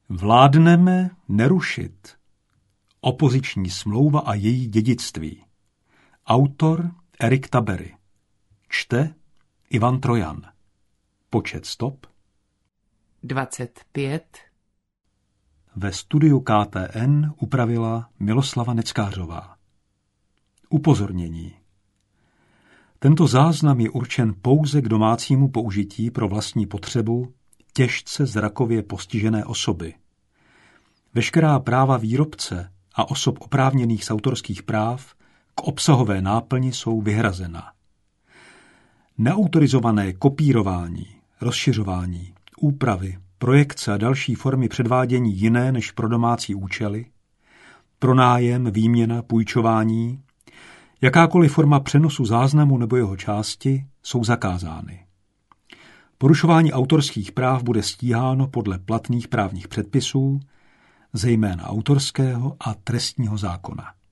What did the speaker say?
Vládneme nerušit. Opoziční smlouva a její dědictví. Autor Erik Tabery. Čte Ivan Trojan. Počet stop 25. Ve studiu KTN upravila Miloslava Neckářová. Upozornění. Tento záznam je určen pouze k domácímu použití pro vlastní potřebu těžce zrakově postižené osoby. Veškerá práva výrobce a osob oprávněných z autorských práv k obsahové náplni jsou vyhrazena. Neautorizované kopírování, rozšiřování, úpravy, projekce a další formy předvádění jiné než pro domácí účely, pronájem, výměna, půjčování, jakákoliv forma přenosu záznamu nebo jeho části jsou zakázány. Porušování autorských práv bude stíháno podle platných právních předpisů, zejména autorského a trestního zákona.